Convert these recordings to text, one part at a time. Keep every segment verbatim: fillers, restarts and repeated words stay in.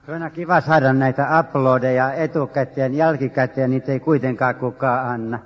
Se on kiva saada näitä uploadeja etukäteen, jälkikäteen, niitä ei kuitenkaan kukaan anna.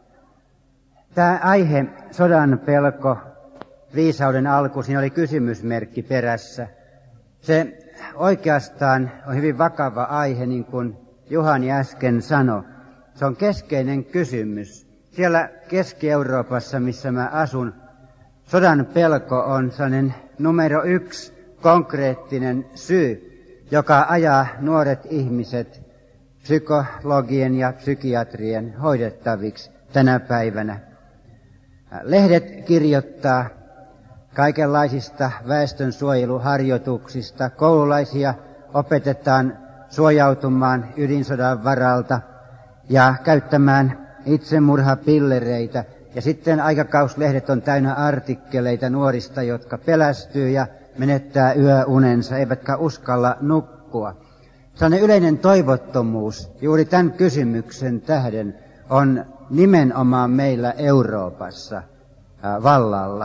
Tämä aihe, sodan pelko, viisauden alku, siinä oli kysymysmerkki perässä. Se oikeastaan on hyvin vakava aihe, niin kuin Juhani äsken sanoi. Se on keskeinen kysymys. Siellä Keski-Euroopassa, missä mä asun, sodan pelko on sellainen numero yksi konkreettinen syy, joka ajaa nuoret ihmiset psykologien ja psykiatrien hoidettaviksi tänä päivänä. Lehdet kirjoittaa kaikenlaisista väestönsuojeluharjoituksista. Koululaisia opetetaan suojautumaan ydinsodan varalta ja käyttämään itsemurhapillereitä. Ja sitten aikakauslehdet on täynnä artikkeleita nuorista, jotka pelästyy ja menettää yöunensa, eivätkä uskalla nukkua. Sellainen yleinen toivottomuus juuri tämän kysymyksen tähden on nimenomaan meillä Euroopassa vallalla.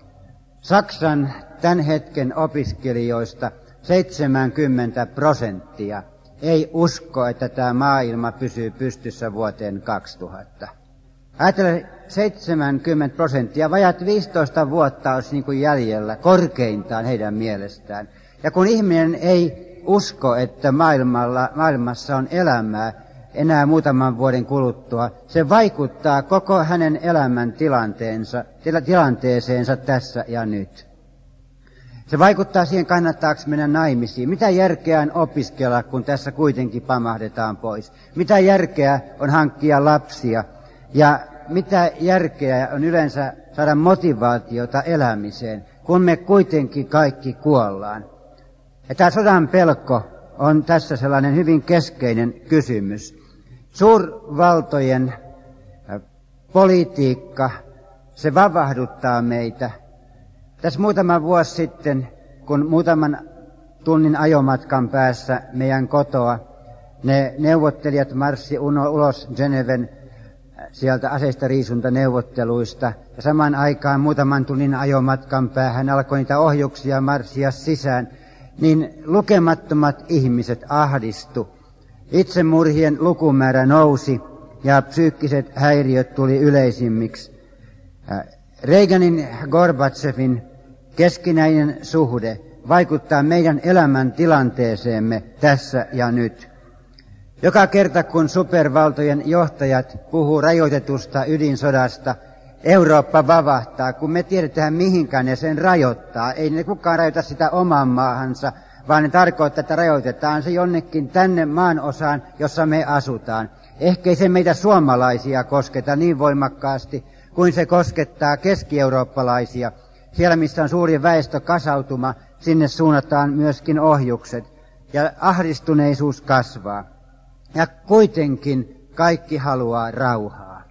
Saksan tämän hetken opiskelijoista seitsemänkymmentä prosenttia ei usko, että tämä maailma pysyy pystyssä vuoteen kaksituhatta. Ajatellaan seitsemänkymmentä prosenttia, vajat viisitoista vuotta olisi niin kuin jäljellä korkeintaan heidän mielestään. Ja kun ihminen ei usko, että maailmalla, maailmassa on elämää enää muutaman vuoden kuluttua, se vaikuttaa koko hänen elämän tilanteensa, tila, tilanteeseensa tässä ja nyt. Se vaikuttaa siihen, kannattaako mennä naimisiin. Mitä järkeä on opiskella, kun tässä kuitenkin pamahdetaan pois? Mitä järkeä on hankkia lapsia? Ja mitä järkeä on yleensä saada motivaatiota elämiseen, kun me kuitenkin kaikki kuollaan? Ja tämä sodan pelko on tässä sellainen hyvin keskeinen kysymys. Suurvaltojen politiikka, se vavahduttaa meitä. Tässä muutama vuosi sitten, kun muutaman tunnin ajomatkan päässä meidän kotoa, ne neuvottelijat marssi ulos Geneven sieltä aseistariisuntaneuvotteluista, ja samaan aikaan muutaman tunnin ajomatkan päähän alkoi niitä ohjuksia marssia sisään, niin lukemattomat ihmiset ahdistu. Itsemurhien lukumäärä nousi ja psyykkiset häiriöt tuli yleisimmiksi. Reaganin Gorbatsevin keskinäinen suhde vaikuttaa meidän elämän tilanteeseemme tässä ja nyt. Joka kerta kun supervaltojen johtajat puhuu rajoitetusta ydinsodasta, Eurooppa vavahtaa, kun me tiedetään mihinkään ne sen rajoittaa. Ei ne kukaan rajoita sitä oman maahansa, vaan ne tarkoittaa, että rajoitetaan se jonnekin tänne maanosaan, jossa me asutaan. Ehkä ei se meitä suomalaisia kosketa niin voimakkaasti, kuin se koskettaa keski-eurooppalaisia. Siellä, missä on suuri väestökasautuma, sinne suunnataan myöskin ohjukset. Ja ahdistuneisuus kasvaa. Ja kuitenkin kaikki haluaa rauhaa.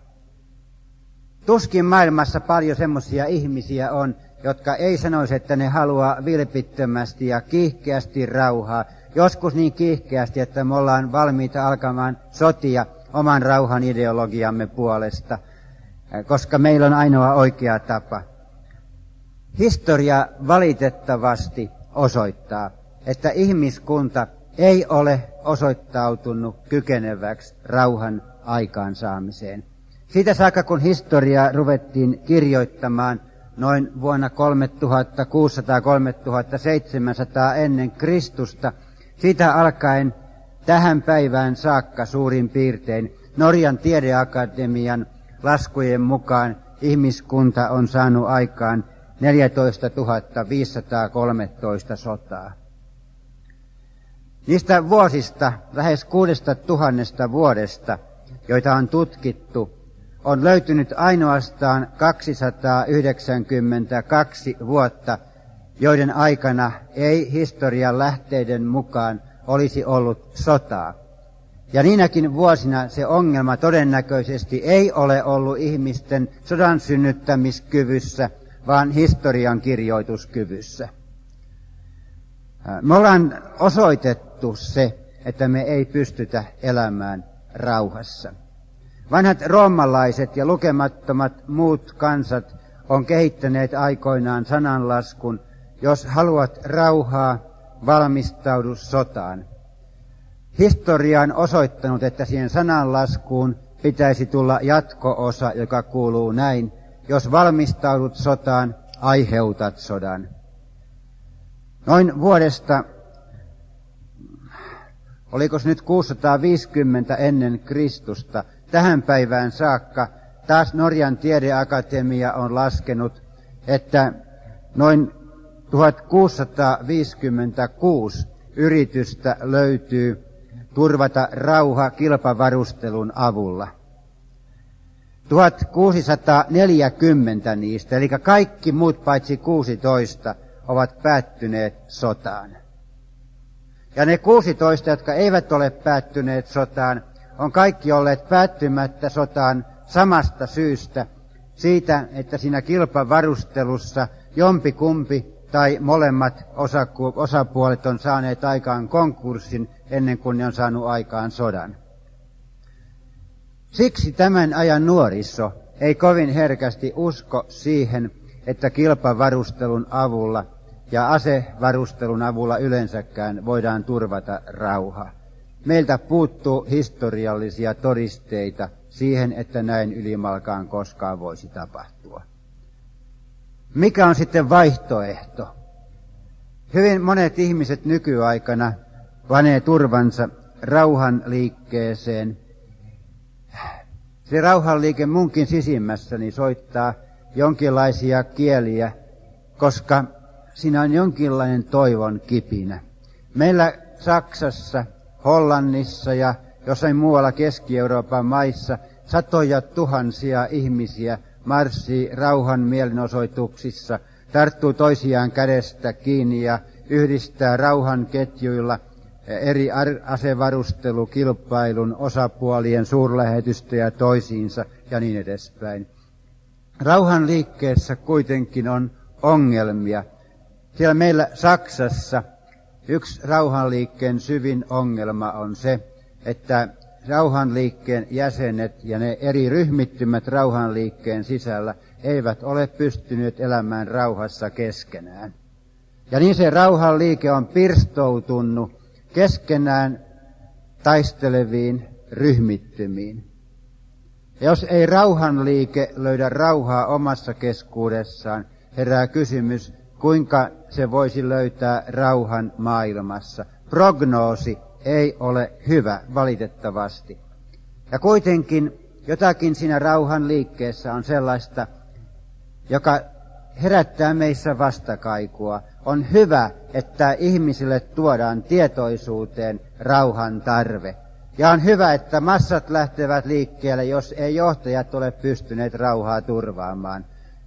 Tuskin maailmassa paljon semmoisia ihmisiä on, jotka ei sanoisi, että ne haluaa vilpittömästi ja kiihkeästi rauhaa. Joskus niin kiihkeästi, että me ollaan valmiita alkamaan sotia oman rauhan ideologiamme puolesta, koska meillä on ainoa oikea tapa. Historia valitettavasti osoittaa, että ihmiskunta ei ole osoittautunut kykeneväksi rauhan aikaansaamiseen. Siitä saakka, kun historiaa ruvettiin kirjoittamaan noin vuonna kolmetuhattakuusisataa kolmetuhattaseitsemänsataa ennen Kristusta, siitä alkaen tähän päivään saakka suurin piirtein Norjan tiedeakatemian laskujen mukaan ihmiskunta on saanut aikaan neljätoistatuhatta viisisataakolmetoista sotaa. Niistä vuosista, lähes kuudesta tuhannesta vuodesta, joita on tutkittu, on löytynyt ainoastaan kaksisataayhdeksänkymmentäkaksi vuotta, joiden aikana ei historian lähteiden mukaan olisi ollut sotaa. Ja niinäkin vuosina se ongelma todennäköisesti ei ole ollut ihmisten sodan synnyttämiskyvyssä, vaan historian kirjoituskyvyssä. Me ollaan osoitettu se, että me ei pystytä elämään rauhassa. Vanhat roomalaiset ja lukemattomat muut kansat on kehittäneet aikoinaan sananlaskun, jos haluat rauhaa, valmistaudu sotaan. Historia on osoittanut, että siihen sananlaskuun pitäisi tulla jatko-osa, joka kuuluu näin: jos valmistaudut sotaan, aiheutat sodan. Noin vuodesta, oliko se nyt kuusisataaviisikymmentä ennen Kristusta, tähän päivään saakka taas Norjan tiedeakatemia on laskenut, että noin tuhatkuusisataaviisikymmentäkuusi yritystä löytyy turvata rauha kilpavarustelun avulla. tuhatkuusisataaneljäkymmentä niistä, eli kaikki muut paitsi kuusitoista, ovat päättyneet sotaan. Ja ne kuusitoista, jotka eivät ole päättyneet sotaan, on kaikki olleet päättymättä sotaan samasta syystä, siitä, että siinä kilpavarustelussa jompikumpi tai molemmat osapuolet on saaneet aikaan konkurssin ennen kuin ne on saanut aikaan sodan. Siksi tämän ajan nuoriso ei kovin herkästi usko siihen, että kilpavarustelun avulla ja asevarustelun avulla yleensäkään voidaan turvata rauha. Meiltä puuttuu historiallisia todisteita siihen, että näin ylimalkaan koskaan voisi tapahtua. Mikä on sitten vaihtoehto? Hyvin monet ihmiset nykyaikana panee turvansa rauhanliikkeeseen. Se rauhanliike munkin sisimmässäni soittaa jonkinlaisia kieliä, koska siinä on jonkinlainen toivon kipinä. Meillä Saksassa, Hollannissa ja jossain muualla Keski-Euroopan maissa satoja tuhansia ihmisiä marssii rauhan mielenosoituksissa, tarttuu toisiaan kädestä kiinni ja yhdistää rauhan ketjuilla eri asevarustelukilpailun osapuolien suurlähetystöjä toisiinsa ja niin edespäin. Rauhan liikkeessä kuitenkin on ongelmia. Siellä meillä Saksassa yksi rauhanliikkeen syvin ongelma on se, että rauhanliikkeen jäsenet ja ne eri ryhmittymät rauhanliikkeen sisällä eivät ole pystyneet elämään rauhassa keskenään. Ja niin se rauhanliike on pirstoutunut keskenään taisteleviin ryhmittymiin. Ja jos ei rauhanliike löydä rauhaa omassa keskuudessaan, herää kysymys, kuinka se voisi löytää rauhan maailmassa. Prognoosi ei ole hyvä, valitettavasti. Ja kuitenkin jotakin siinä rauhan liikkeessä on sellaista, joka herättää meissä vastakaikua. On hyvä, että ihmisille tuodaan tietoisuuteen rauhan tarve. Ja on hyvä, että massat lähtevät liikkeelle, jos ei johtajat ole pystyneet rauhaa turvaamaan.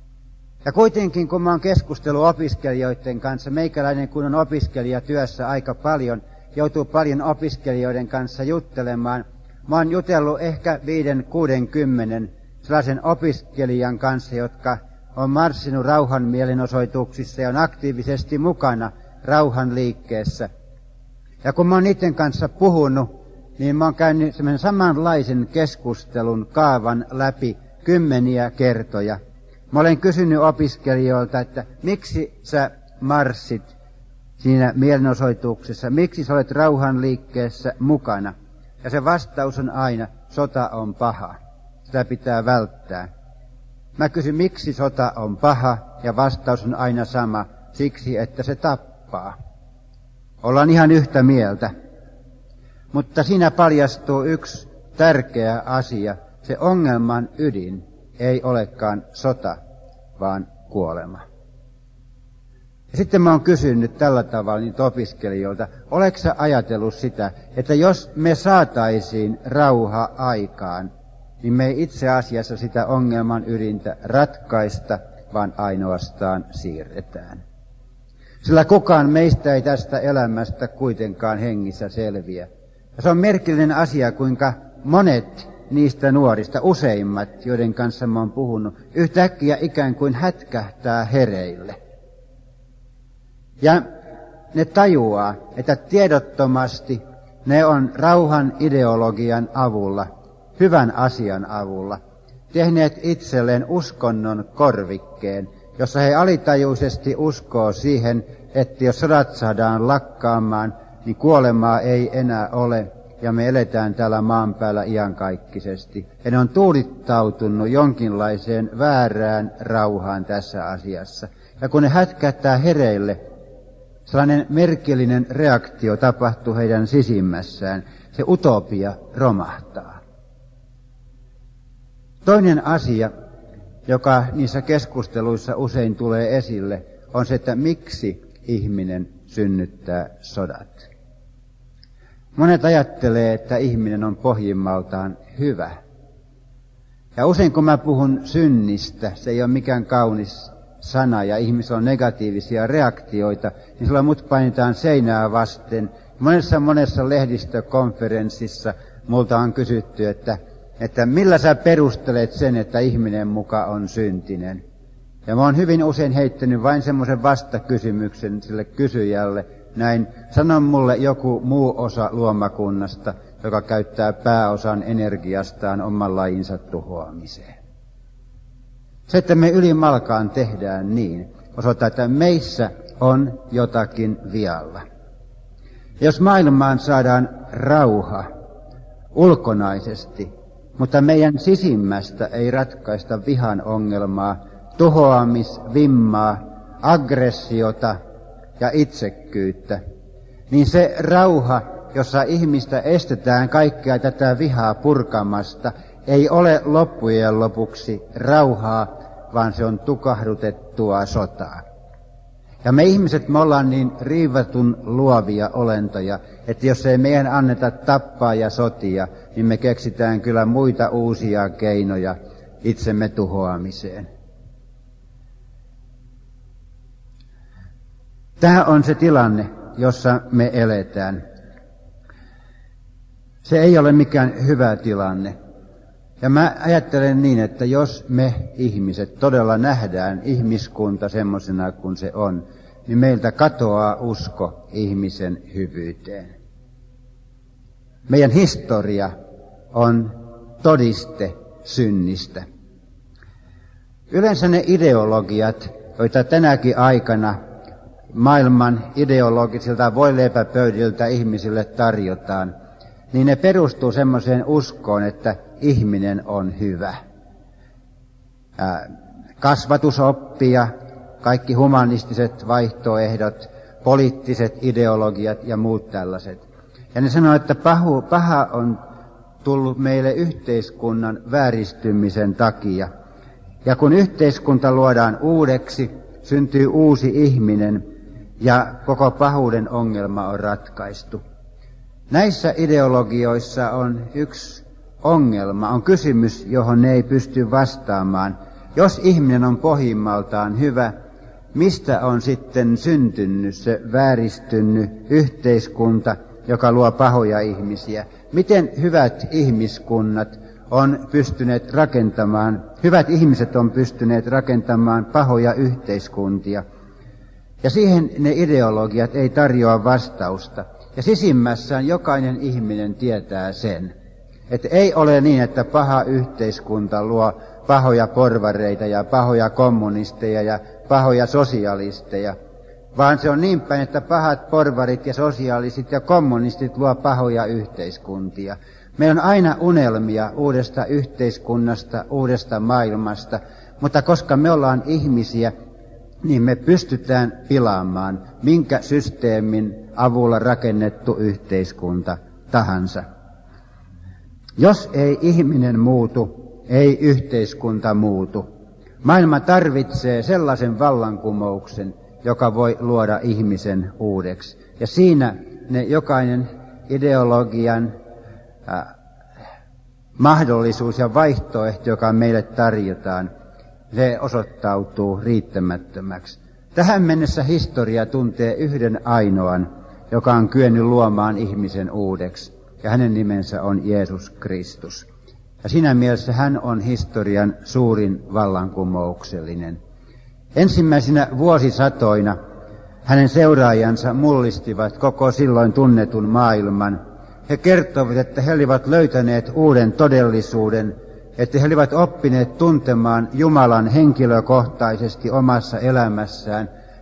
Ja kuitenkin, kun mä oon keskustellut opiskelijoiden kanssa, meikäläinen kun on opiskelijatyössä aika paljon, joutuu paljon opiskelijoiden kanssa juttelemaan. Mä oon jutellut ehkä viiden, kuuden, kymmenen sellaisen opiskelijan kanssa, jotka on marssinut rauhan mielenosoituksissa ja on aktiivisesti mukana rauhan liikkeessä. Ja kun mä oon niiden kanssa puhunut, niin mä oon käynyt semmoisen samanlaisen keskustelun kaavan läpi kymmeniä kertoja. Mä olen kysynyt opiskelijoilta, että miksi sä marssit siinä mielenosoituksessa, miksi sä olet rauhanliikkeessä mukana? Ja se vastaus on aina, sota on paha, sitä pitää välttää. Mä kysyn, miksi sota on paha, ja vastaus on aina sama, siksi että se tappaa. Ollaan ihan yhtä mieltä. Mutta siinä paljastuu yksi tärkeä asia, se ongelman ydin ei olekaan sota, vaan kuolema. Ja sitten mä oon kysynyt tällä tavalla niitä opiskelijoilta, oletko sä ajatellut sitä, että jos me saataisiin rauha aikaan, niin me ei itse asiassa sitä ongelman ydintä ratkaista, vaan ainoastaan siirretään. Sillä kukaan meistä ei tästä elämästä kuitenkaan hengissä selviä. Ja se on merkillinen asia, kuinka monet niistä nuorista, useimmat, joiden kanssa mä oon puhunut, yhtäkkiä ikään kuin hätkähtää hereille. Ja ne tajuaa, että tiedottomasti ne on rauhan ideologian avulla, hyvän asian avulla, tehneet itselleen uskonnon korvikkeen, jossa he alitajuisesti uskoo siihen, että jos sodat saadaan lakkaamaan, niin kuolemaa ei enää ole, ja me eletään täällä maan päällä iankaikkisesti. Ja ne on tuudittautunut jonkinlaiseen väärään rauhaan tässä asiassa. Ja kun ne hätkättää hereille, sellainen merkillinen reaktio tapahtuu heidän sisimmässään. Se utopia romahtaa. Toinen asia, joka niissä keskusteluissa usein tulee esille, on se, että miksi ihminen synnyttää sodat. Monet ajattelee, että ihminen on pohjimmaltaan hyvä. Ja usein kun mä puhun synnistä, se ei ole mikään kaunis sana ja ihmisillä on negatiivisia reaktioita, niin silloin mut painetaan seinää vasten. Monessa monessa lehdistökonferenssissa multa on kysytty, että, että millä sä perustelet sen, että ihminen muka on syntinen. Ja mä oon hyvin usein heittänyt vain semmoisen vastakysymyksen sille kysyjälle, näin, sano mulle joku muu osa luomakunnasta, joka käyttää pääosan energiastaan oman lajinsa tuhoamiseen. Se, että me ylimalkaan tehdään niin, osoittaa, että meissä on jotakin vialla. Jos maailmaan saadaan rauha ulkonaisesti, mutta meidän sisimmästä ei ratkaista vihan ongelmaa, tuhoamisvimmaa, aggressiota ja itsekkyyttä, niin se rauha, jossa ihmistä estetään kaikkea tätä vihaa purkamasta, ei ole loppujen lopuksi rauhaa, vaan se on tukahdutettua sotaa. Ja me ihmiset, me ollaan niin riivatun luovia olentoja, että jos ei meidän anneta tappaa ja sotia, niin me keksitään kyllä muita uusia keinoja itsemme tuhoamiseen. Tämä on se tilanne, jossa me eletään. Se ei ole mikään hyvä tilanne. Ja mä ajattelen niin, että jos me ihmiset todella nähdään ihmiskunta semmoisena kuin se on, niin meiltä katoaa usko ihmisen hyvyyteen. Meidän historia on todiste synnistä. Yleensä ne ideologiat, joita tänäkin aikana maailman ideologisilta voileipäpöydiltä ihmisille tarjotaan, niin ne perustuu semmoiseen uskoon, että ihminen on hyvä. Ää, kasvatusoppia, kaikki humanistiset vaihtoehdot, poliittiset ideologiat ja muut tällaiset. Ja ne sanoo, että pahu, paha on tullut meille yhteiskunnan vääristymisen takia. Ja kun yhteiskunta luodaan uudeksi, syntyy uusi ihminen ja koko pahuuden ongelma on ratkaistu. Näissä ideologioissa on yksi ongelma, on kysymys, johon ne ei pysty vastaamaan. Jos ihminen on pohjimmaltaan hyvä, mistä on sitten syntynyt se vääristynyt yhteiskunta, joka luo pahoja ihmisiä? Miten hyvät ihmiskunnat on pystyneet rakentamaan, hyvät ihmiset on pystyneet rakentamaan pahoja yhteiskuntia? Ja siihen ne ideologiat ei tarjoa vastausta. Ja sisimmässään jokainen ihminen tietää sen, että ei ole niin, että paha yhteiskunta luo pahoja porvareita ja pahoja kommunisteja ja pahoja sosialisteja, vaan se on niin päin, että pahat porvarit ja sosialistit ja kommunistit luo pahoja yhteiskuntia. Meillä on aina unelmia uudesta yhteiskunnasta, uudesta maailmasta, mutta koska me ollaan ihmisiä, niin me pystytään pilaamaan minkä systeemin avulla rakennettu yhteiskunta tahansa. Jos ei ihminen muutu, ei yhteiskunta muutu. Maailma tarvitsee sellaisen vallankumouksen, joka voi luoda ihmisen uudeksi. Ja siinä ne jokainen ideologian äh, mahdollisuus ja vaihtoehto, joka meille tarjotaan, se osoittautuu riittämättömäksi. Tähän mennessä historia tuntee yhden ainoan, joka on kyennyt luomaan ihmisen uudeksi, ja hänen nimensä on Jeesus Kristus. Ja siinä mielessä hän on historian suurin vallankumouksellinen. Ensimmäisinä vuosisatoina hänen seuraajansa mullistivat koko silloin tunnetun maailman. He kertovat, että he olivat löytäneet uuden todellisuuden, että he olivat oppineet tuntemaan Jumalan henkilökohtaisesti omassa elämässään,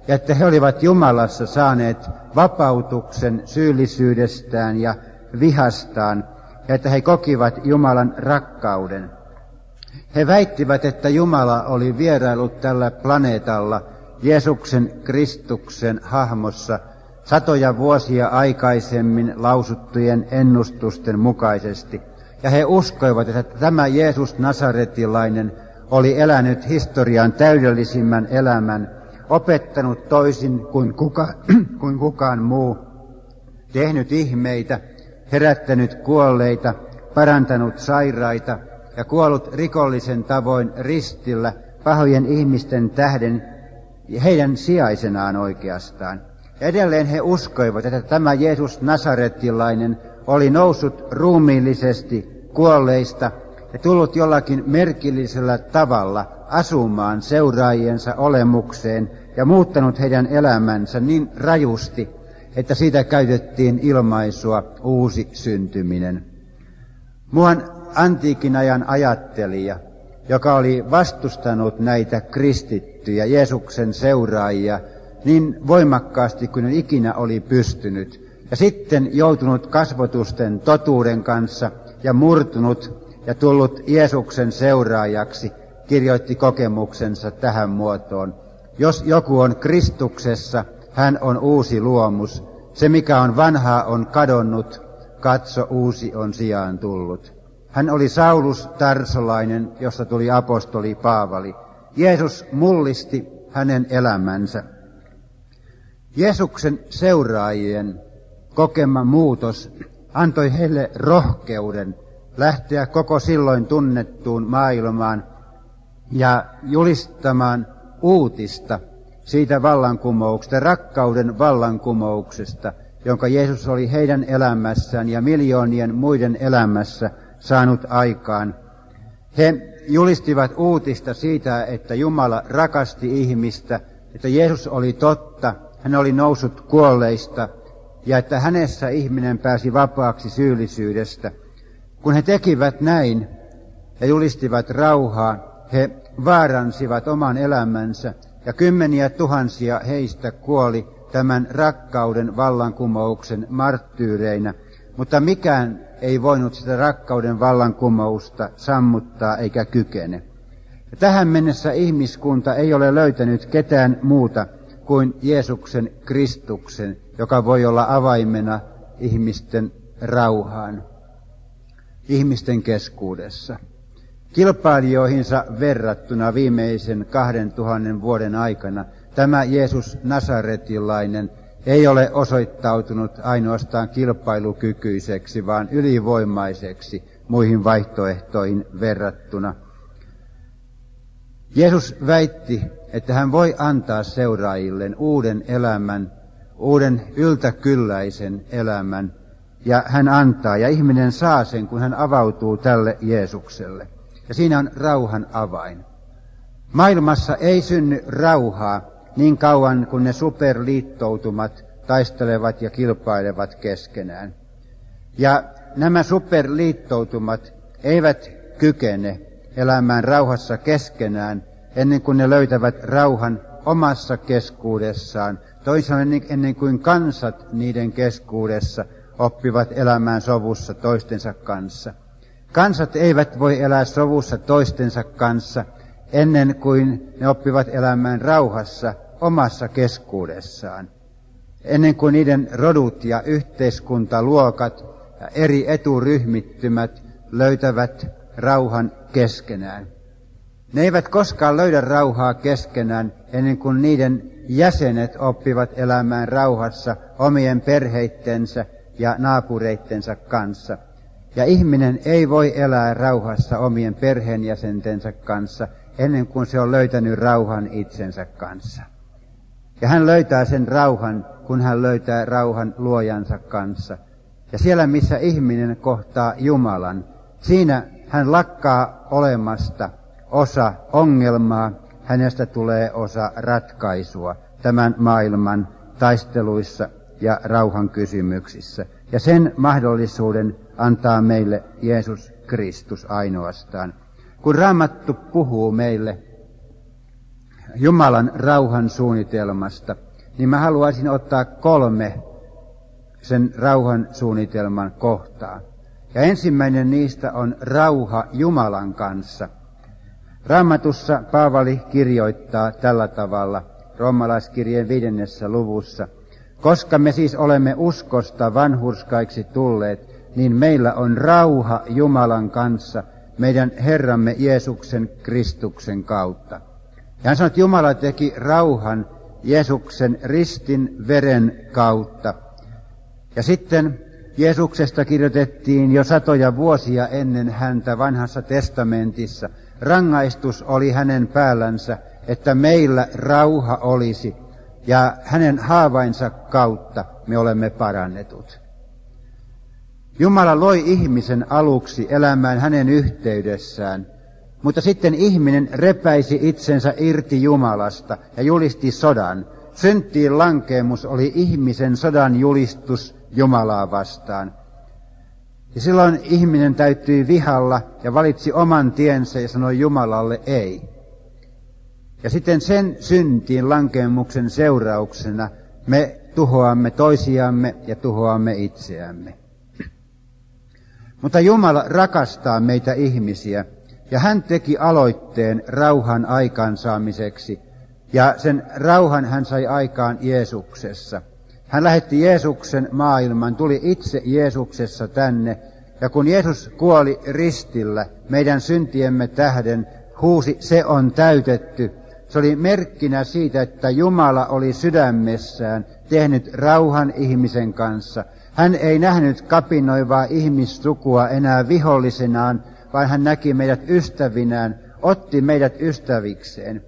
ja että he olivat Jumalassa saaneet vapautuksen syyllisyydestään ja vihastaan, ja että he kokivat Jumalan rakkauden. He väittivät, että Jumala oli vierailut tällä planeetalla Jeesuksen Kristuksen hahmossa satoja vuosia aikaisemmin lausuttujen ennustusten mukaisesti. Ja he uskoivat, että tämä Jeesus Nasaretilainen oli elänyt historian täydellisimmän elämän, opettanut toisin kuin, kuka, kuin kukaan muu, tehnyt ihmeitä, herättänyt kuolleita, parantanut sairaita ja kuollut rikollisen tavoin ristillä pahojen ihmisten tähden heidän sijaisenaan oikeastaan. Ja edelleen he uskoivat, että tämä Jeesus Nasaretilainen oli noussut ruumiillisesti kuolleista ja tullut jollakin merkillisellä tavalla asumaan seuraajiensa olemukseen ja muuttanut heidän elämänsä niin rajusti, että siitä käytettiin ilmaisua uusi syntyminen. Muuan antiikin ajan ajattelija, joka oli vastustanut näitä kristittyjä, Jeesuksen seuraajia, niin voimakkaasti kuin hän ikinä oli pystynyt, ja sitten joutunut kasvotusten totuuden kanssa ja murtunut ja tullut Jeesuksen seuraajaksi, kirjoitti kokemuksensa tähän muotoon. Jos joku on Kristuksessa, hän on uusi luomus. Se, mikä on vanhaa, on kadonnut. Katso, uusi on sijaan tullut. Hän oli Saulus Tarsolainen, josta tuli apostoli Paavali. Jeesus mullisti hänen elämänsä. Jeesuksen seuraajien kokema muutos antoi heille rohkeuden lähteä koko silloin tunnettuun maailmaan ja julistamaan uutista siitä vallankumouksesta, rakkauden vallankumouksesta, jonka Jeesus oli heidän elämässään ja miljoonien muiden elämässä saanut aikaan. He julistivat uutista siitä, että Jumala rakasti ihmistä, että Jeesus oli totta, hän oli noussut kuolleista ja että hänessä ihminen pääsi vapaaksi syyllisyydestä. Kun he tekivät näin ja julistivat rauhaa, he vaaransivat oman elämänsä ja kymmeniä tuhansia heistä kuoli tämän rakkauden vallankumouksen marttyyreinä, mutta mikään ei voinut sitä rakkauden vallankumousta sammuttaa eikä kykene. Ja tähän mennessä ihmiskunta ei ole löytänyt ketään muuta kuin Jeesuksen Kristuksen, joka voi olla avaimena ihmisten rauhaan, ihmisten keskuudessa. Kilpailijoihinsa verrattuna viimeisen kahden tuhannen vuoden aikana tämä Jeesus Nasaretilainen ei ole osoittautunut ainoastaan kilpailukykyiseksi, vaan ylivoimaiseksi muihin vaihtoehtoihin verrattuna. Jeesus väitti, että hän voi antaa seuraajilleen uuden elämän, uuden yltäkylläisen elämän, ja hän antaa, ja ihminen saa sen, kun hän avautuu tälle Jeesukselle. Ja siinä on rauhan avain. Maailmassa ei synny rauhaa niin kauan, kun ne superliittoutumat taistelevat ja kilpailevat keskenään. Ja nämä superliittoutumat eivät kykene elämään rauhassa keskenään, ennen kuin ne löytävät rauhan omassa keskuudessaan, toisaalta ennen kuin kansat niiden keskuudessa oppivat elämään sovussa toistensa kanssa. Kansat eivät voi elää sovussa toistensa kanssa ennen kuin ne oppivat elämään rauhassa omassa keskuudessaan. Ennen kuin niiden rodut ja yhteiskuntaluokat ja eri eturyhmittymät löytävät rauhan keskenään. Ne eivät koskaan löydä rauhaa keskenään ennen kuin niiden jäsenet oppivat elämään rauhassa omien perheittensä ja naapureittensa kanssa. Ja ihminen ei voi elää rauhassa omien perheenjäsentensä kanssa ennen kuin se on löytänyt rauhan itsensä kanssa. Ja hän löytää sen rauhan, kun hän löytää rauhan luojansa kanssa. Ja siellä, missä ihminen kohtaa Jumalan, siinä hän lakkaa olemasta osa ongelmaa, hänestä tulee osa ratkaisua tämän maailman taisteluissa ja rauhan kysymyksissä. Ja sen mahdollisuuden antaa meille Jeesus Kristus ainoastaan. Kun Raamattu puhuu meille Jumalan rauhan suunnitelmasta, niin mä haluaisin ottaa kolme sen rauhan suunnitelman kohtaa. Ja ensimmäinen niistä on rauha Jumalan kanssa. Raamatussa Paavali kirjoittaa tällä tavalla roomalaiskirjeen viidennessä luvussa. Koska me siis olemme uskosta vanhurskaiksi tulleet, niin meillä on rauha Jumalan kanssa meidän Herramme Jeesuksen Kristuksen kautta. Ja hän sanoi, että Jumala teki rauhan Jeesuksen ristin veren kautta. Ja sitten Jeesuksesta kirjoitettiin jo satoja vuosia ennen häntä vanhassa testamentissa. Rangaistus oli hänen päällänsä, että meillä rauha olisi, ja hänen haavainsa kautta me olemme parannetut. Jumala loi ihmisen aluksi elämään hänen yhteydessään, mutta sitten ihminen repäisi itsensä irti Jumalasta ja julisti sodan. Syntiin lankeemus oli ihmisen sodan julistus Jumalaa vastaan. Ja silloin ihminen täytyi vihalla ja valitsi oman tiensä ja sanoi Jumalalle ei. Ja sitten sen syntiin lankeemuksen seurauksena me tuhoamme toisiamme ja tuhoamme itseämme. Mutta Jumala rakastaa meitä ihmisiä, ja hän teki aloitteen rauhan aikaansaamiseksi, ja sen rauhan hän sai aikaan Jeesuksessa. Hän lähetti Jeesuksen maailman, tuli itse Jeesuksessa tänne, ja kun Jeesus kuoli ristillä meidän syntiemme tähden, huusi, se on täytetty. Se oli merkkinä siitä, että Jumala oli sydämessään tehnyt rauhan ihmisen kanssa. Hän ei nähnyt kapinoivaa ihmissukua enää vihollisenaan, vaan hän näki meidät ystävinään, otti meidät ystävikseen.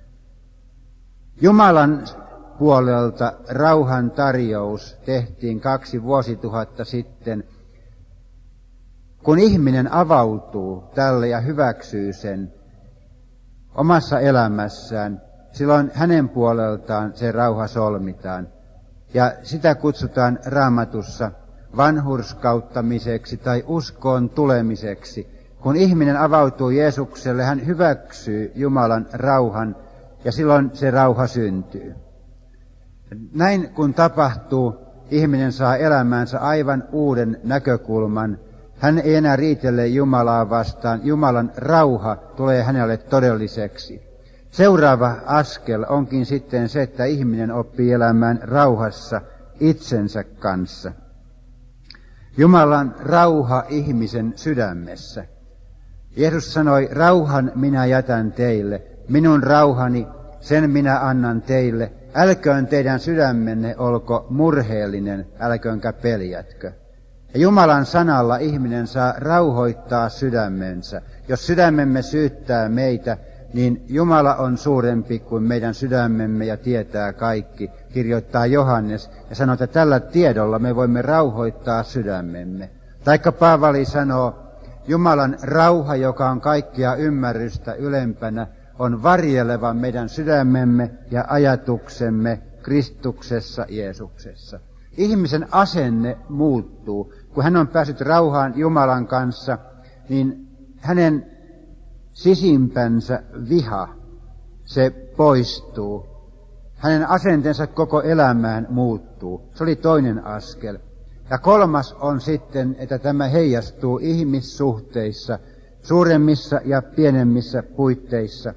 Jumalan puolelta rauhan tarjous tehtiin kaksi vuosituhatta sitten. Kun ihminen avautuu tälle ja hyväksyy sen omassa elämässään, silloin hänen puoleltaan se rauha solmitaan. Ja sitä kutsutaan Raamatussa vanhurskauttamiseksi tai uskoon tulemiseksi. Kun ihminen avautuu Jeesukselle, hän hyväksyy Jumalan rauhan ja silloin se rauha syntyy. Näin kun tapahtuu, ihminen saa elämäänsä aivan uuden näkökulman. Hän ei enää riitele Jumalaa vastaan. Jumalan rauha tulee hänelle todelliseksi. Seuraava askel onkin sitten se, että ihminen oppii elämään rauhassa itsensä kanssa. Jumalan rauha ihmisen sydämessä. Jeesus sanoi, rauhan minä jätän teille, minun rauhani, sen minä annan teille. Älköön teidän sydämenne olko murheellinen, älköönkä peljätkö. Ja Jumalan sanalla ihminen saa rauhoittaa sydämensä. Jos sydämemme syyttää meitä, niin Jumala on suurempi kuin meidän sydämemme ja tietää kaikki, kirjoittaa Johannes, ja sanoo, että tällä tiedolla me voimme rauhoittaa sydämemme. Taikka Paavali sanoo, Jumalan rauha, joka on kaikkia ymmärrystä ylempänä, on varjeleva meidän sydämemme ja ajatuksemme Kristuksessa Jeesuksessa. Ihmisen asenne muuttuu. Kun hän on päässyt rauhaan Jumalan kanssa, niin hänen sisimpänsä viha, se poistuu. Hänen asenteensa koko elämään muuttuu. Se oli toinen askel. Ja kolmas on sitten, että tämä heijastuu ihmissuhteissa, suuremmissa ja pienemmissä puitteissa.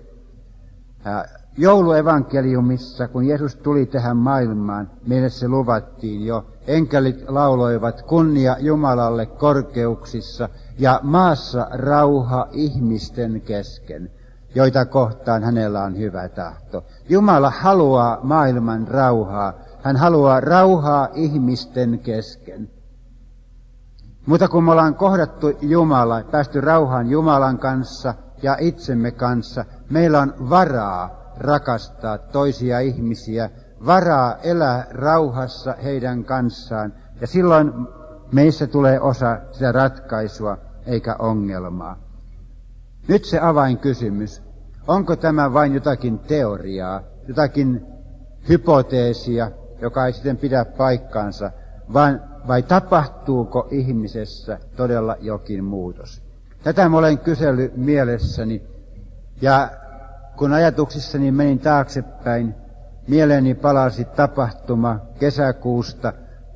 Jouluevankeliumissa, kun Jeesus tuli tähän maailmaan, meille se luvattiin jo. Enkelit lauloivat kunnia Jumalalle korkeuksissa ja maassa rauha ihmisten kesken, joita kohtaan hänellä on hyvä tahto. Jumala haluaa maailman rauhaa. Hän haluaa rauhaa ihmisten kesken. Mutta kun me ollaan kohdattu Jumala, päästy rauhaan Jumalan kanssa ja itsemme kanssa, meillä on varaa rakastaa toisia ihmisiä, varaa elää rauhassa heidän kanssaan. Ja silloin meissä tulee osa sitä ratkaisua eikä ongelmaa. Nyt se avainkysymys. Onko tämä vain jotakin teoriaa, jotakin hypoteesia, joka ei sitten pidä paikkaansa, vaan vai tapahtuuko ihmisessä todella jokin muutos? Tätä mä olen kysellyt mielessäni, ja kun ajatuksissani menin taaksepäin, mieleeni palasi tapahtuma kesäkuusta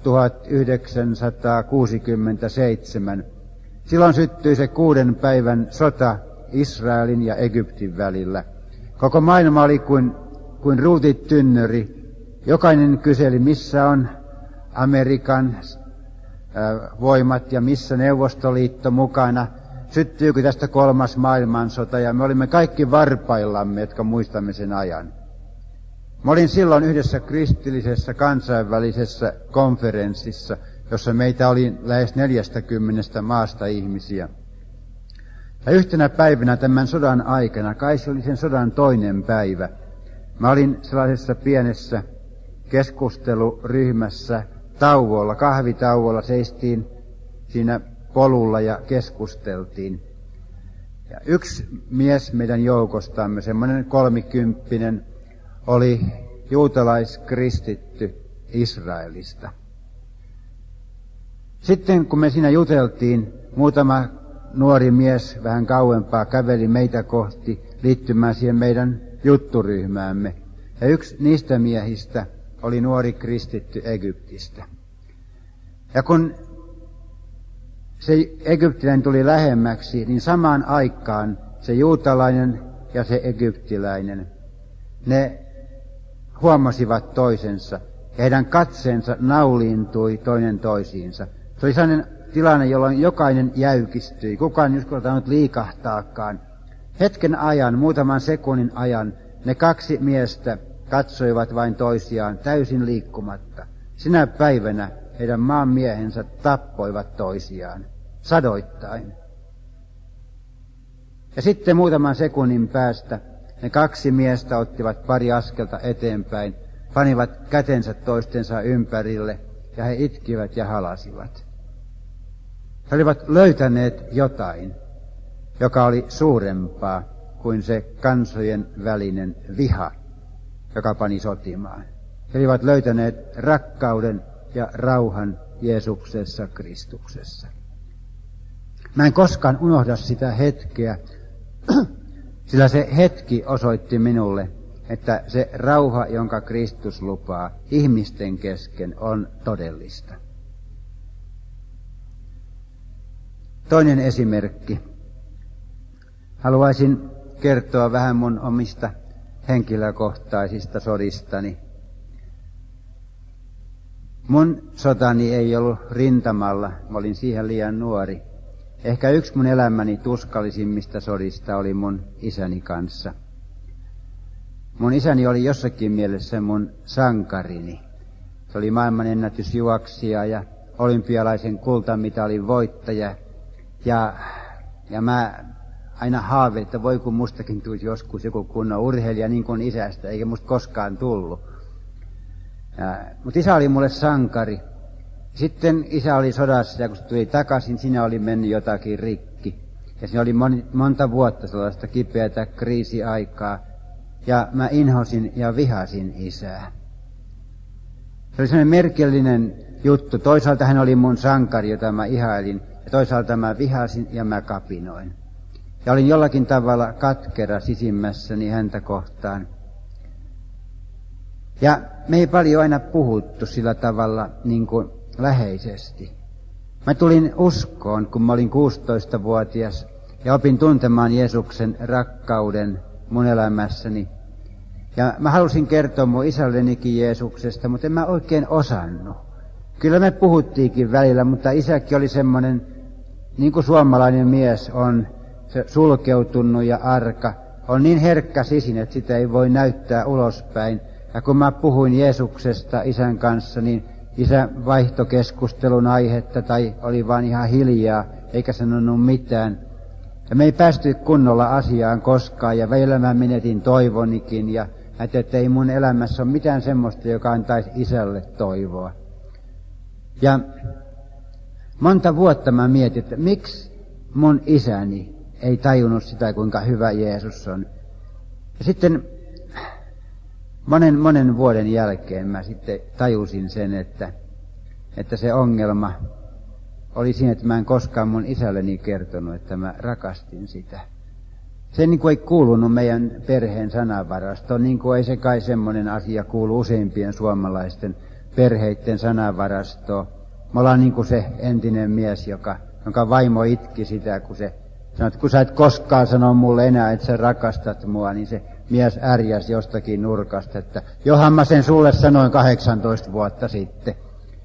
tuhatyhdeksänsataakuusikymmentäseitsemän. Silloin syttyi se kuuden päivän sota Israelin ja Egyptin välillä. Koko maailma oli kuin, kuin ruutitynnöri. Jokainen kyseli, missä on Amerikan voimat ja missä Neuvostoliitto mukana. Syttyykö tästä kolmas maailmansota, ja me olimme kaikki varpaillamme, jotka muistamme sen ajan. Mä olin silloin yhdessä kristillisessä kansainvälisessä konferenssissa, jossa meitä oli lähes neljästäkymmenestä maasta ihmisiä. Ja yhtenä päivänä tämän sodan aikana, kai se oli sen sodan toinen päivä, mä olin sellaisessa pienessä keskusteluryhmässä tauolla, kahvitauolla, seistiin siinä polulla ja keskusteltiin. Ja yksi mies meidän joukostamme, semmoinen kolmikymppinen, oli juutalaiskristitty Israelista. Sitten kun me siinä juteltiin, muutama nuori mies vähän kauempaa käveli meitä kohti liittymään siihen meidän jutturyhmäämme. Ja yksi niistä miehistä oli nuori kristitty Egyptistä. Ja kun se egyptiläinen tuli lähemmäksi, niin samaan aikaan se juutalainen ja se egyptiläinen, ne huomasivat toisensa, ja heidän katseensa nauliintui toinen toisiinsa. Se oli sellainen tilanne, jolloin jokainen jäykistyi, kukaan ei uskaltanut liikahtaakaan. Hetken ajan, muutaman sekunnin ajan, ne kaksi miestä katsoivat vain toisiaan täysin liikkumatta. Sinä päivänä heidän maanmiehensä tappoivat toisiaan, sadoittain. Ja sitten muutaman sekunnin päästä ne kaksi miestä ottivat pari askelta eteenpäin, panivat kätensä toistensa ympärille, ja he itkivät ja halasivat. He olivat löytäneet jotain, joka oli suurempaa kuin se kansojen välinen viha, joka pani sotimaan. He olivat löytäneet rakkauden ja rauhan Jeesuksessa Kristuksessa. Mä en koskaan unohda sitä hetkeä, sillä se hetki osoitti minulle, että se rauha, jonka Kristus lupaa ihmisten kesken, on todellista. Toinen esimerkki. Haluaisin kertoa vähän mun omista henkilökohtaisista sodistani. Mun sotani ei ollut rintamalla, mä olin siihen liian nuori. Ehkä yksi mun elämäni tuskallisimmista sodista oli mun isäni kanssa. Mun isäni oli jossakin mielessä mun sankarini. Se oli maailmanennätysjuoksija ja olympialaisen kultamitalin voittaja. Ja, ja mä aina haavein, että voi kun mustakin tulisi joskus joku kunnon urheilija niin kuin isästä, eikä musta koskaan tullut. Mutta isä oli mulle sankari. Sitten isä oli sodassa, ja kun se tuli takaisin, siinä oli mennyt jotakin rikki. Ja siinä oli moni, monta vuotta sellaista kipeätä kriisiaikaa. Ja mä inhosin ja vihasin isää. Se oli sellainen merkillinen juttu. Toisaalta hän oli mun sankari, jota mä ihailin, ja toisaalta mä vihasin ja mä kapinoin. Ja olin jollakin tavalla katkera sisimmässäni häntä kohtaan. Ja me ei paljon aina puhuttu sillä tavalla niin kuin läheisesti. Mä tulin uskoon, kun mä olin kuusitoistavuotias ja opin tuntemaan Jeesuksen rakkauden mun elämässäni. Ja mä halusin kertoa mun isällenikin Jeesuksesta, mutta en mä oikein osannut. Kyllä me puhuttiinkin välillä, mutta isäkin oli semmoinen, niin kuin suomalainen mies on, se sulkeutunut ja arka. On niin herkkä sisin, että sitä ei voi näyttää ulospäin. Ja kun mä puhuin Jeesuksesta isän kanssa, niin isä vaihtoi keskustelun aihetta tai oli vaan ihan hiljaa, eikä sanonut mitään. Ja me ei päästy kunnolla asiaan koskaan, ja välillä mä menetin toivonikin, ja ajattelin, että ei mun elämässä ole mitään semmoista, joka antaisi isälle toivoa. Ja monta vuotta mä mietin, että miksi mun isäni ei tajunnut sitä, kuinka hyvä Jeesus on. Ja sitten monen monen vuoden jälkeen mä sitten tajusin sen, että, että se ongelma oli siinä, että mä en koskaan mun isälleni kertonut, että mä rakastin sitä. se niin kuin ei kuulunut meidän perheen sanavarastoon, niin kuin ei se kai semmoinen asia kuulu useimpien suomalaisten perheiden sanavarastoon. Me ollaan niin kuin se entinen mies, joka, jonka vaimo itki sitä, kun se sanoi, että kun sä et koskaan sano mulle enää, että sä rakastat mua, niin se mies ärjäsi jostakin nurkasta, että johan mä sen sulle sanoin kahdeksantoista vuotta sitten.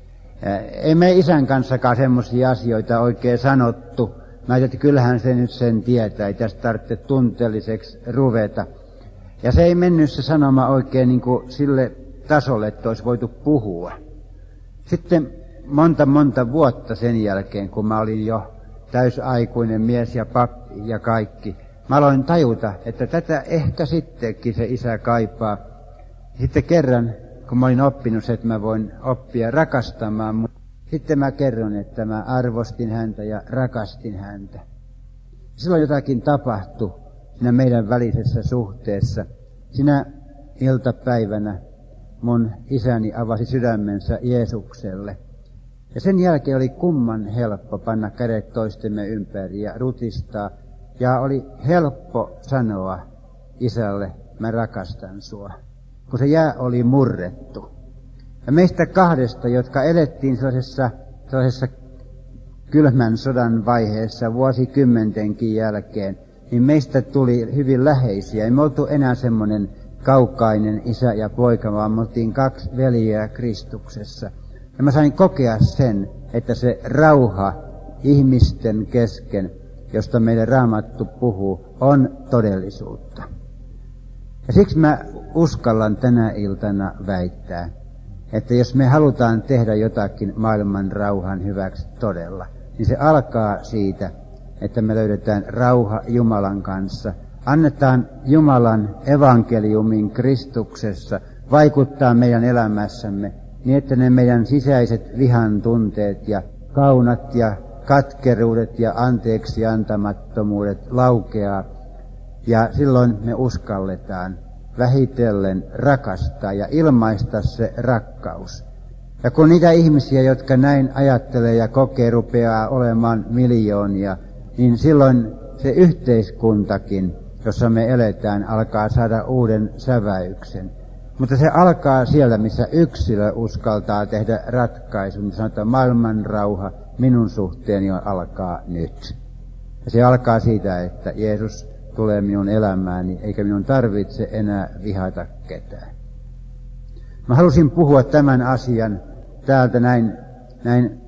Ei me isän kanssakaan semmoisia asioita oikein sanottu. Mä ajattelin, että kyllähän se nyt sen tietää, ei tästä tarvitse tunteelliseksi ruveta. Ja se ei mennyt se sanoma oikein niin kuin sille tasolle, että olisi voitu puhua. Sitten monta monta vuotta sen jälkeen, kun mä olin jo täysaikuinen mies ja pappi ja kaikki, mä aloin tajuta, että tätä ehkä sittenkin se isä kaipaa. Sitten kerran, kun mä olin oppinut, että mä voin oppia rakastamaan, sitten mä kerron, että mä arvostin häntä ja rakastin häntä. Silloin jotakin tapahtui siinä meidän välisessä suhteessa. Sinä iltapäivänä mun isäni avasi sydämensä Jeesukselle. Ja sen jälkeen oli kumman helppo panna kädet toistemme ympäri ja rutistaa. Ja oli helppo sanoa isälle, mä rakastan sua, kun se jää oli murrettu. Ja meistä kahdesta, jotka elettiin sellaisessa, sellaisessa kylmän sodan vaiheessa vuosikymmentenkin jälkeen, niin meistä tuli hyvin läheisiä. Ei me oltu enää semmoinen kaukainen isä ja poika, vaan me oltiin kaksi veljeä Kristuksessa. Ja mä sain kokea sen, että se rauha ihmisten kesken, josta meille Raamattu puhuu, on todellisuutta. Ja siksi mä uskallan tänä iltana väittää, että jos me halutaan tehdä jotakin maailman rauhan hyväksi todella, niin se alkaa siitä, että me löydetään rauha Jumalan kanssa. Annetaan Jumalan evankeliumin Kristuksessa vaikuttaa meidän elämässämme niin, että ne meidän sisäiset vihan tunteet ja kaunat ja katkeruudet ja anteeksi antamattomuudet laukeaa. Ja silloin me uskalletaan vähitellen rakastaa ja ilmaista se rakkaus. Ja kun niitä ihmisiä, jotka näin ajattelee ja kokee, rupeaa olemaan miljoonia, niin silloin se yhteiskuntakin, jossa me eletään, alkaa saada uuden säväyksen. Mutta se alkaa siellä, missä yksilö uskaltaa tehdä ratkaisun. Sanotaan, maailman rauha minun suhteeni alkaa nyt. Ja se alkaa siitä, että Jeesus tulee minun elämääni, eikä minun tarvitse enää vihata ketään. Mä halusin puhua tämän asian täältä näin, näin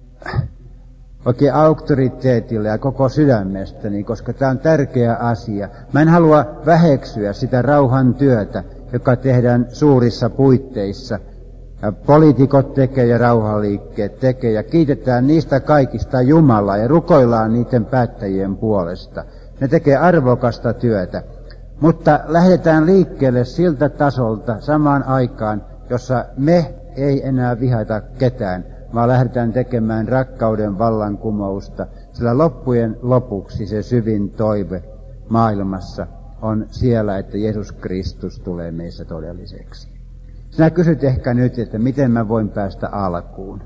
oikein auktoriteetilla ja koko sydämestäni, koska tämä on tärkeä asia. Mä en halua väheksyä sitä rauhan työtä, joka tehdään suurissa puitteissa. Ja poliitikot tekee ja rauhanliikkeet tekee ja kiitetään niistä kaikista Jumalaa ja rukoillaan niiden päättäjien puolesta. Ne tekee arvokasta työtä, mutta lähdetään liikkeelle siltä tasolta samaan aikaan, jossa me ei enää vihata ketään, vaan lähdetään tekemään rakkauden vallankumousta, sillä loppujen lopuksi se syvin toive maailmassa on siellä, että Jeesus Kristus tulee meissä todelliseksi. Sinä kysyt ehkä nyt, että miten mä voin päästä alkuun.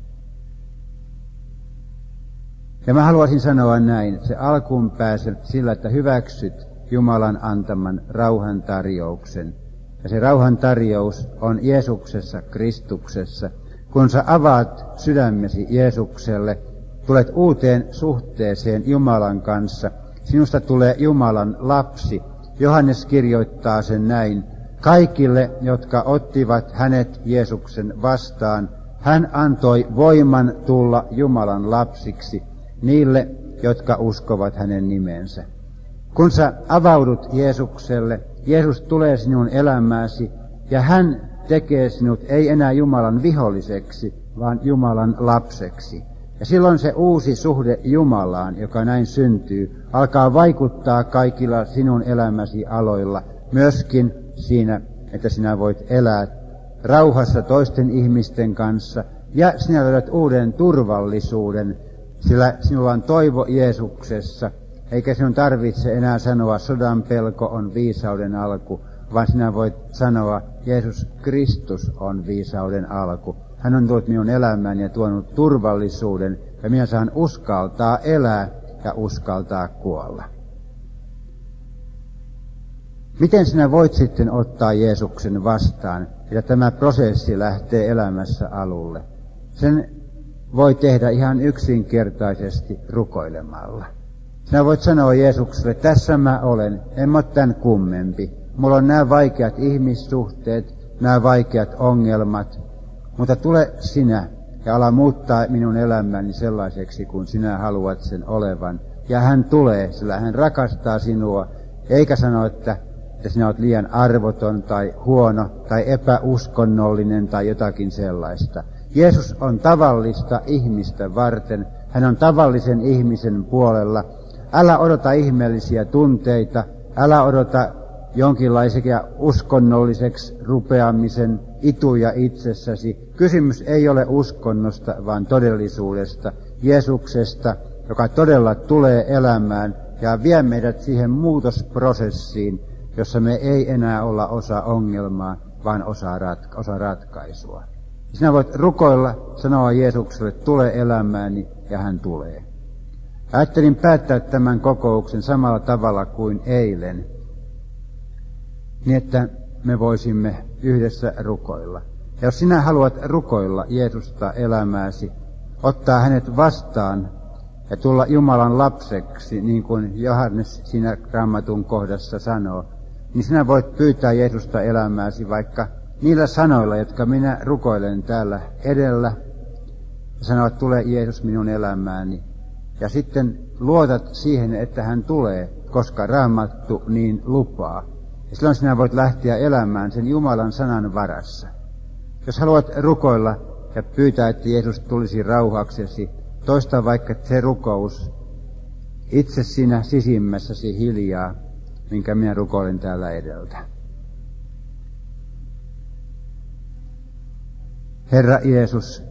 Ja mä haluaisin sanoa näin, että se alkuun pääset sillä, että hyväksyt Jumalan antaman rauhan tarjouksen. Ja se rauhan tarjous on Jeesuksessa, Kristuksessa. Kun sä avaat sydämesi Jeesukselle, tulet uuteen suhteeseen Jumalan kanssa. Sinusta tulee Jumalan lapsi. Johannes kirjoittaa sen näin. Kaikille, jotka ottivat hänet Jeesuksen vastaan, hän antoi voiman tulla Jumalan lapsiksi. Niille, jotka uskovat hänen nimensä. Kun sä avaudut Jeesukselle, Jeesus tulee sinun elämääsi ja hän tekee sinut ei enää Jumalan viholliseksi, vaan Jumalan lapseksi. Ja silloin se uusi suhde Jumalaan, joka näin syntyy, alkaa vaikuttaa kaikilla sinun elämäsi aloilla, myöskin siinä, että sinä voit elää rauhassa toisten ihmisten kanssa ja sinä löydät uuden turvallisuuden, sillä sinulla on toivo Jeesuksessa, eikä sinun tarvitse enää sanoa, sodan pelko on viisauden alku, vaan sinä voit sanoa, Jeesus Kristus on viisauden alku. Hän on tullut minun elämään ja tuonut turvallisuuden, ja minä saan uskaltaa elää ja uskaltaa kuolla. Miten sinä voit sitten ottaa Jeesuksen vastaan, ja tämä prosessi lähtee elämässä alulle? Sen voi tehdä ihan yksinkertaisesti rukoilemalla. Sinä voit sanoa Jeesukselle, tässä mä olen, en mä ole tämän kummempi. Mulla on nämä vaikeat ihmissuhteet, nämä vaikeat ongelmat, mutta tule sinä ja ala muuttaa minun elämäni sellaiseksi, kun sinä haluat sen olevan. Ja hän tulee, sillä hän rakastaa sinua, eikä sano, että, että sinä olet liian arvoton tai huono tai epäuskonnollinen tai jotakin sellaista. Jeesus on tavallista ihmistä varten, hän on tavallisen ihmisen puolella. Älä odota ihmeellisiä tunteita, älä odota jonkinlaisia uskonnolliseksi rupeamisen ituja itsessäsi. Kysymys ei ole uskonnosta, vaan todellisuudesta, Jeesuksesta, joka todella tulee elämään ja vie meidät siihen muutosprosessiin, jossa me ei enää olla osa ongelmaa, vaan osa, ratka- osa ratkaisua. Sinä voit rukoilla, sanoa Jeesukselle, tule elämääni, ja hän tulee. Ajattelin päättää tämän kokouksen samalla tavalla kuin eilen, niin että me voisimme yhdessä rukoilla. Ja jos sinä haluat rukoilla Jeesusta elämääsi, ottaa hänet vastaan ja tulla Jumalan lapseksi, niin kuin Johannes siinä Raamatun kohdassa sanoo, niin sinä voit pyytää Jeesusta elämääsi vaikka niillä sanoilla, jotka minä rukoilen täällä edellä, ja sanoo, että tule Jeesus minun elämääni. Ja sitten luotat siihen, että hän tulee, koska Raamattu niin lupaa. Ja silloin sinä voit lähteä elämään sen Jumalan sanan varassa. Jos haluat rukoilla ja pyytää, että Jeesus tulisi rauhaksesi, toista vaikka se rukous itse siinä sisimmässäsi hiljaa, minkä minä rukoilen täällä edeltä. Herra Jeesus,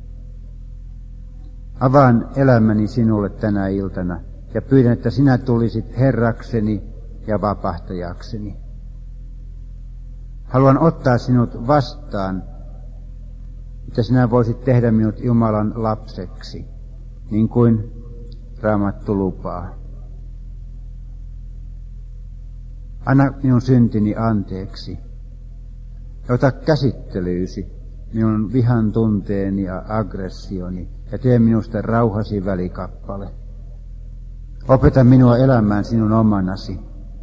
avaan elämäni sinulle tänä iltana ja pyydän, että sinä tulisit Herrakseni ja vapahtajakseni. Haluan ottaa sinut vastaan, että sinä voisit tehdä minut Jumalan lapseksi, niin kuin Raamattu lupaa. Anna minun syntini anteeksi ja ota käsittelyysi minun vihan tunteeni ja aggressioni ja tee minusta rauhasi välikappale. Opeta minua elämään sinun omanasi.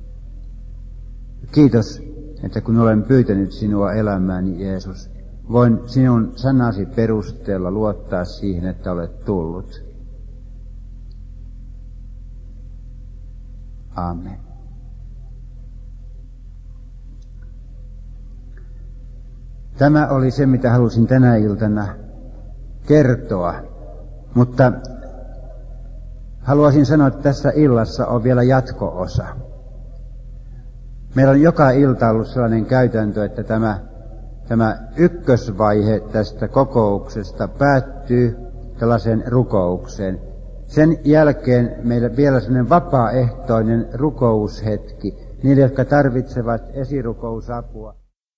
Kiitos, että kun olen pyytänyt sinua elämääni, Jeesus, voin sinun sanasi perusteella luottaa siihen, että olet tullut. Amen. Tämä oli se, mitä halusin tänä iltana kertoa, mutta haluaisin sanoa, että tässä illassa on vielä jatko-osa. Meillä on joka ilta ollut sellainen käytäntö, että tämä, tämä ykkösvaihe tästä kokouksesta päättyy tällaiseen rukoukseen. Sen jälkeen meillä vielä sellainen vapaaehtoinen rukoushetki niille, jotka tarvitsevat esirukousapua.